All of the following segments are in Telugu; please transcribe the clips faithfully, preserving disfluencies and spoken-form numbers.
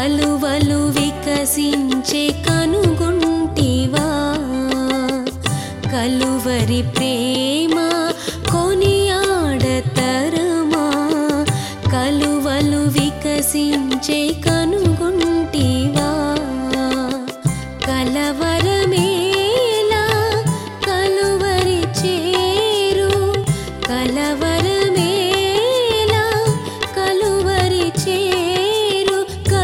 కలువలు వికసించే కనుగొంటివా కలువరి ప్రేమ కొనియాడతరమా కలువలు వికసించే కనుగొంటివా కలవరమేలా కలువరి చేరు కలవరమేలా కలువరి చేరు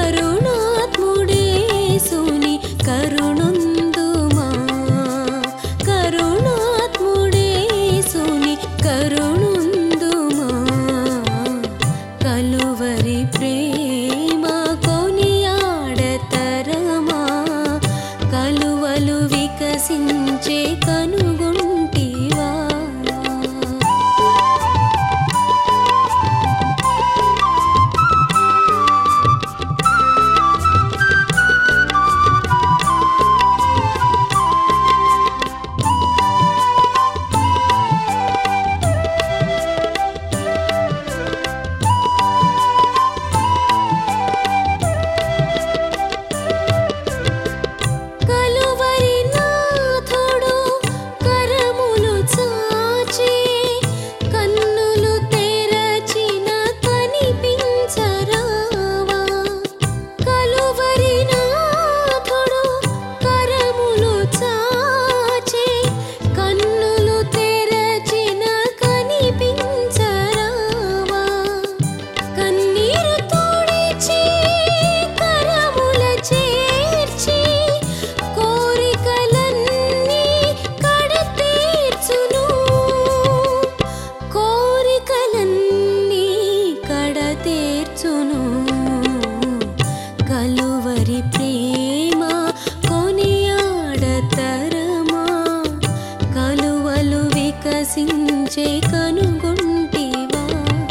కరుణాత్ముడేసుని కరుణొందుమా కరుణాత్ముడేసుని కరుణొందుమా కలువరి ప్రేమ కొనియాడతరమా కలువలు వికసించే కనుగొంటివా కలువరి ప్రేమ కొనియాడతరమా కలువలు వికసించే కనుగొంటివా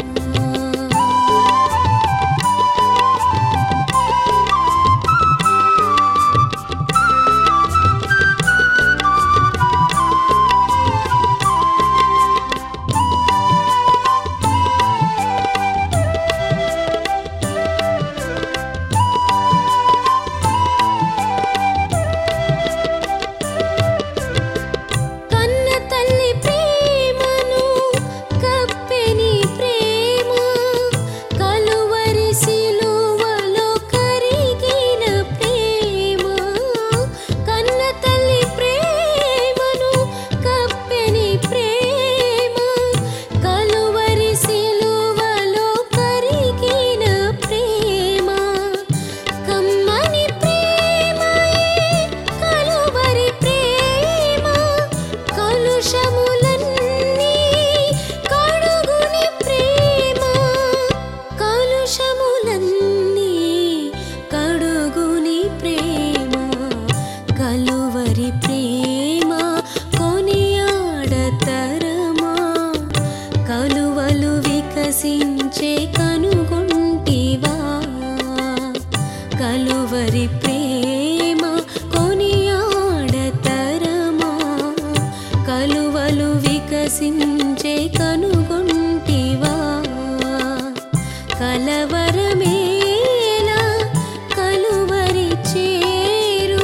కలువరి ప్రేమ కొనియాడతరమా కలువలు వికసించే కనుగొంటివా కలువరి ప్రేమ కొనియాడతరమా కలువలు వికసించే కనుగొంటివా కలవరమేలా కలువరి చేరు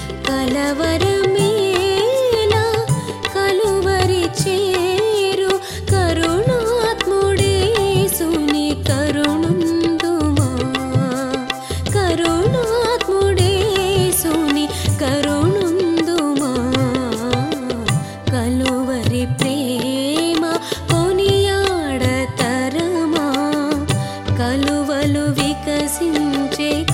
కలవరమేలా కలువరి చేరు కరుణాత్ముడేసుని కరుణొందుమా కరుణాత్ముడేసుని కరుణొందుమా కలువరి ప్రేమ కొనియాడతరమా కలువలు వికసించే